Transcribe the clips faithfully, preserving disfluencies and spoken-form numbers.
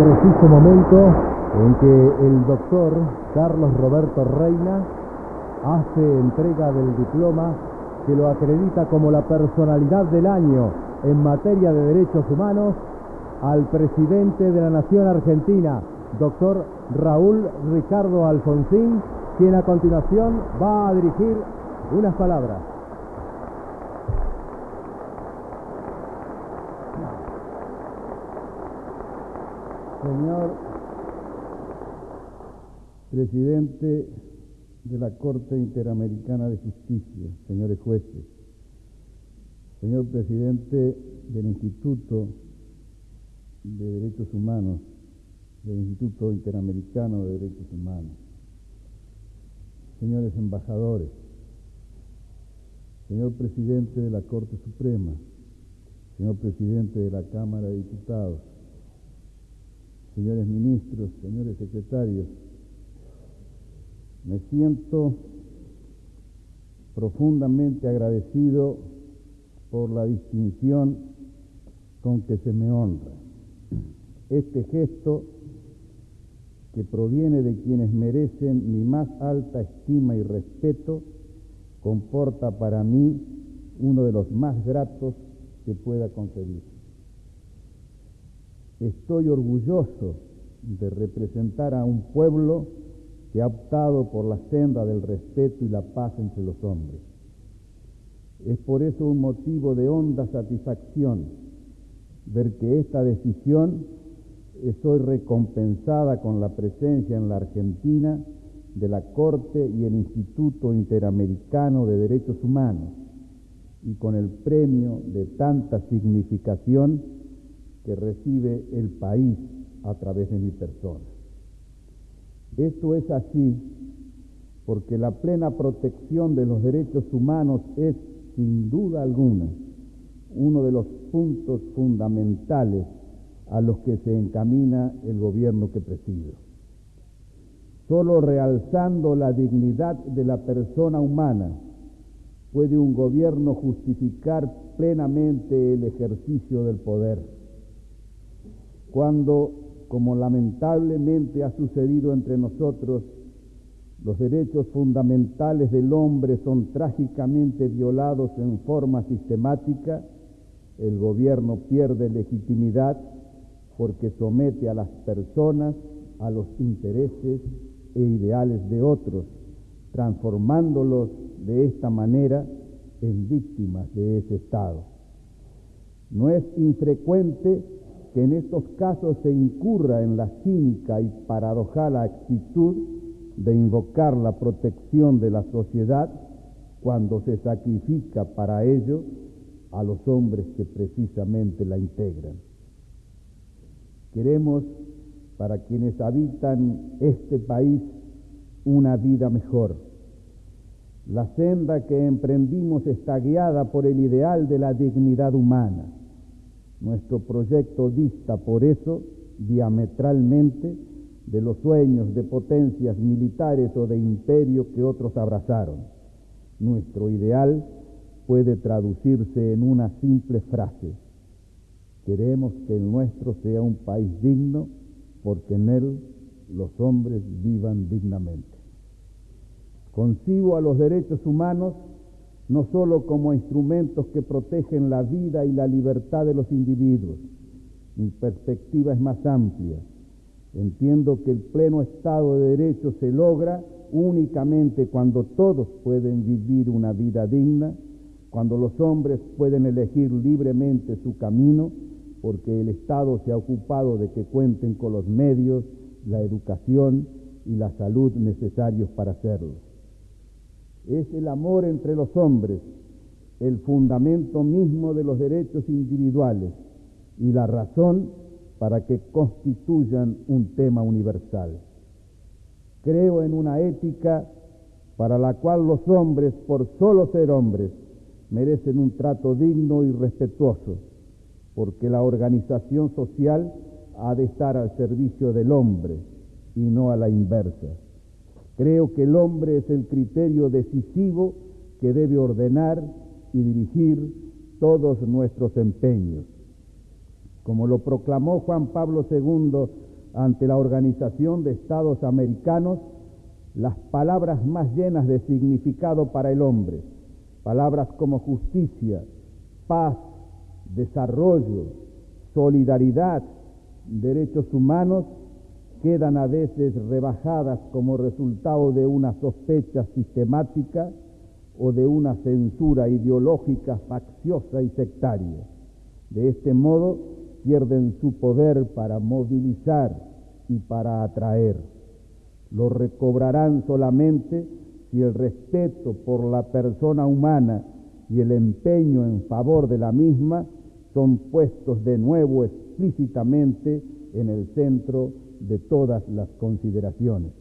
preciso momento en que el doctor Carlos Roberto Reina hace entrega del diploma que lo acredita como la personalidad del año en materia de derechos humanos al presidente de la Nación Argentina, doctor Raúl Ricardo Alfonsín, quien a continuación va a dirigir unas palabras. Señor presidente de la Corte Interamericana de Justicia, señores jueces, señor presidente del Instituto de Derechos Humanos, del Instituto Interamericano de Derechos Humanos, señores embajadores, señor presidente de la Corte Suprema, señor presidente de la Cámara de Diputados, señores ministros, señores secretarios, me siento profundamente agradecido por la distinción con que se me honra. Este gesto, que proviene de quienes merecen mi más alta estima y respeto, comporta para mí uno de los más gratos que pueda concebir. Estoy orgulloso de representar a un pueblo que ha optado por la senda del respeto y la paz entre los hombres. Es por eso un motivo de honda satisfacción ver que esta decisión es hoy recompensada con la presencia en la Argentina de la Corte y el Instituto Interamericano de Derechos Humanos y con el premio de tanta significación que recibe el país a través de mi persona. Esto es así porque la plena protección de los derechos humanos es, sin duda alguna, uno de los puntos fundamentales a los que se encamina el gobierno que presido. Solo realzando la dignidad de la persona humana puede un gobierno justificar plenamente el ejercicio del poder. Cuando, como lamentablemente ha sucedido entre nosotros, los derechos fundamentales del hombre son trágicamente violados en forma sistemática, el gobierno pierde legitimidad porque somete a las personas a los intereses e ideales de otros, transformándolos de esta manera en víctimas de ese Estado. No es infrecuente que en estos casos se incurra en la cínica y paradojal actitud de invocar la protección de la sociedad cuando se sacrifica para ello a los hombres que precisamente la integran. Queremos, para quienes habitan este país, una vida mejor. La senda que emprendimos está guiada por el ideal de la dignidad humana. Nuestro proyecto dista, por eso, diametralmente de los sueños de potencias militares o de imperio que otros abrazaron. Nuestro ideal puede traducirse en una simple frase: queremos que el nuestro sea un país digno, porque en él los hombres vivan dignamente. Concibo a los derechos humanos no solo como instrumentos que protegen la vida y la libertad de los individuos. Mi perspectiva es más amplia. Entiendo que el pleno Estado de Derecho se logra únicamente cuando todos pueden vivir una vida digna, cuando los hombres pueden elegir libremente su camino, porque el Estado se ha ocupado de que cuenten con los medios, la educación y la salud necesarios para hacerlo. Es el amor entre los hombres el fundamento mismo de los derechos individuales y la razón para que constituyan un tema universal. Creo en una ética para la cual los hombres, por solo ser hombres, merecen un trato digno y respetuoso, porque la organización social ha de estar al servicio del hombre y no a la inversa. Creo que el hombre es el criterio decisivo que debe ordenar y dirigir todos nuestros empeños. Como lo proclamó Juan Pablo segundo ante la Organización de Estados Americanos las palabras más llenas de significado para el hombre, palabras como justicia, paz, desarrollo, solidaridad, derechos humanos, quedan a veces rebajadas como resultado de una sospecha sistemática o de una censura ideológica facciosa y sectaria. De este modo pierden su poder para movilizar y para atraer. Lo recobrarán solamente si el respeto por la persona humana y el empeño en favor de la misma son puestos de nuevo explícitamente en el centro de todas las consideraciones.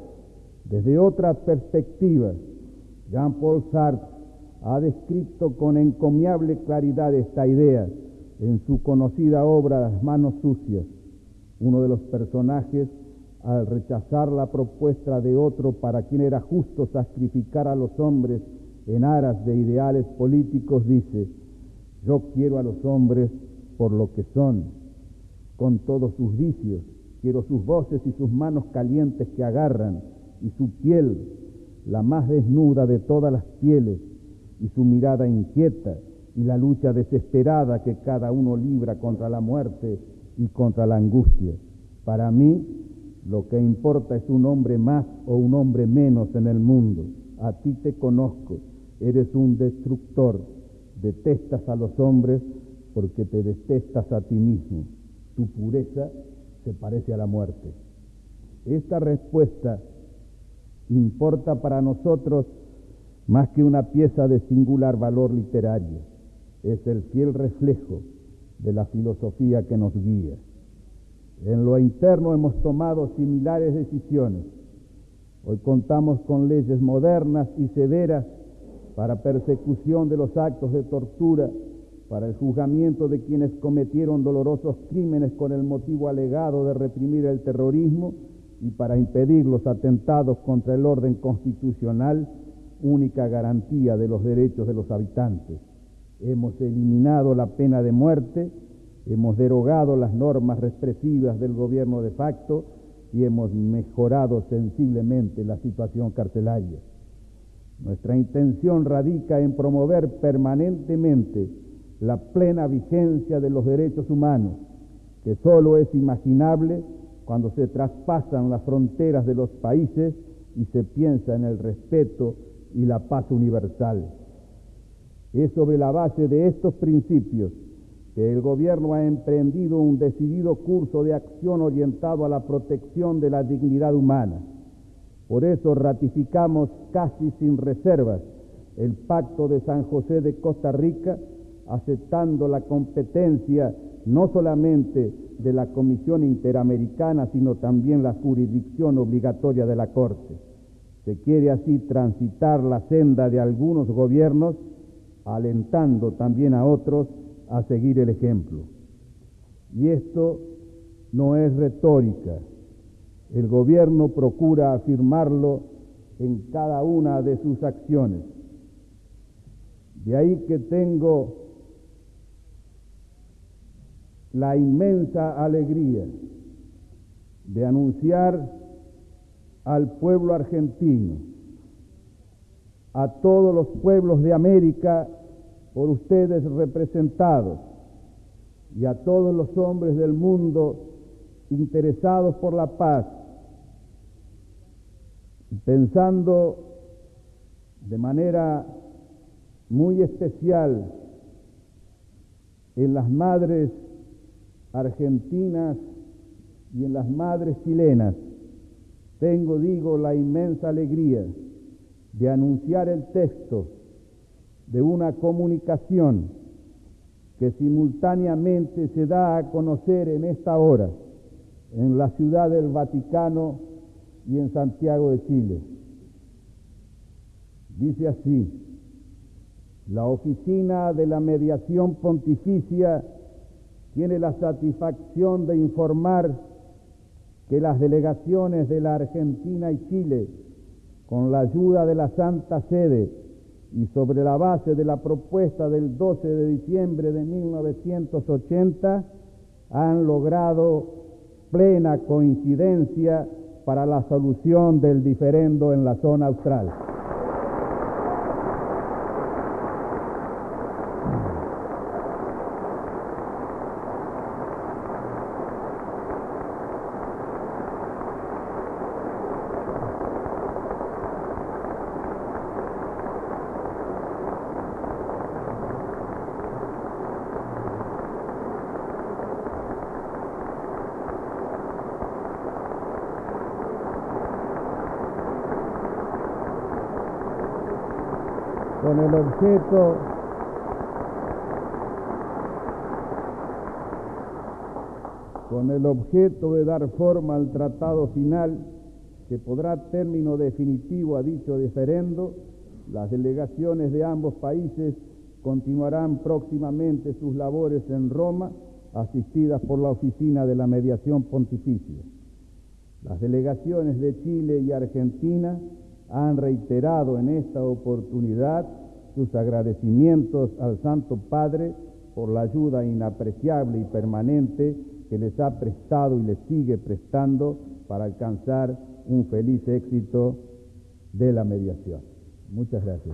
Desde otra perspectiva, Jean-Paul Sartre ha descrito con encomiable claridad esta idea en su conocida obra Las manos sucias. Uno de los personajes, al rechazar la propuesta de otro para quien era justo sacrificar a los hombres en aras de ideales políticos, dice: yo quiero a los hombres por lo que son, con todos sus vicios, quiero sus voces y sus manos calientes que agarran, y su piel, la más desnuda de todas las pieles, y su mirada inquieta, y la lucha desesperada que cada uno libra contra la muerte y contra la angustia. Para mí, lo que importa es un hombre más o un hombre menos en el mundo. A ti te conozco, eres un destructor, detestas a los hombres porque te detestas a ti mismo. Tu pureza se parece a la muerte. Esta respuesta importa para nosotros más que una pieza de singular valor literario. Es el fiel reflejo de la filosofía que nos guía. En lo interno hemos tomado similares decisiones. Hoy contamos con leyes modernas y severas para persecución de los actos de tortura, para el juzgamiento de quienes cometieron dolorosos crímenes con el motivo alegado de reprimir el terrorismo y para impedir los atentados contra el orden constitucional, única garantía de los derechos de los habitantes. Hemos eliminado la pena de muerte, hemos derogado las normas represivas del gobierno de facto y hemos mejorado sensiblemente la situación carcelaria. Nuestra intención radica en promover permanentemente la plena vigencia de los derechos humanos, que solo es imaginable cuando se traspasan las fronteras de los países y se piensa en el respeto y la paz universal. Es sobre la base de estos principios que el gobierno ha emprendido un decidido curso de acción orientado a la protección de la dignidad humana. Por eso ratificamos casi sin reservas el Pacto de San José de Costa Rica, aceptando la competencia no solamente de la Comisión Interamericana, sino también la jurisdicción obligatoria de la Corte. Se quiere así transitar la senda de algunos gobiernos, alentando también a otros a seguir el ejemplo. Y esto no es retórica. El gobierno procura afirmarlo en cada una de sus acciones. De ahí que tengo la inmensa alegría de anunciar al pueblo argentino, a todos los pueblos de América por ustedes representados, y a todos los hombres del mundo interesados por la paz, pensando de manera muy especial en las madres argentinas y en las madres chilenas. Tengo, digo, la inmensa alegría de anunciar el texto de una comunicación que simultáneamente se da a conocer en esta hora en la Ciudad del Vaticano y en Santiago de Chile. Dice así: la Oficina de la Mediación Pontificia tiene la satisfacción de informar que las delegaciones de la Argentina y Chile, con la ayuda de la Santa Sede y sobre la base de la propuesta del doce de diciembre de mil novecientos ochenta, han logrado plena coincidencia para la solución del diferendo en la zona austral. Con el objeto con el objeto de dar forma al tratado final que podrá término definitivo a dicho diferendo, las delegaciones de ambos países continuarán próximamente sus labores en Roma, asistidas por la Oficina de la Mediación Pontificia. Las delegaciones de Chile y Argentina han reiterado en esta oportunidad sus agradecimientos al Santo Padre por la ayuda inapreciable y permanente que les ha prestado y les sigue prestando para alcanzar un feliz éxito de la mediación. Muchas gracias.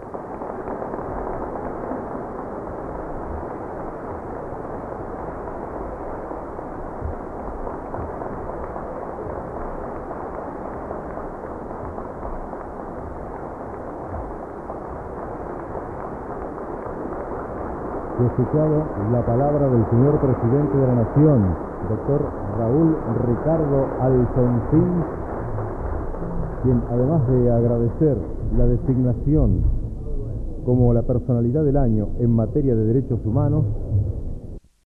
He escuchado la palabra del señor presidente de la Nación, doctor Raúl Ricardo Alfonsín, quien, además de agradecer la designación como la personalidad del año en materia de derechos humanos,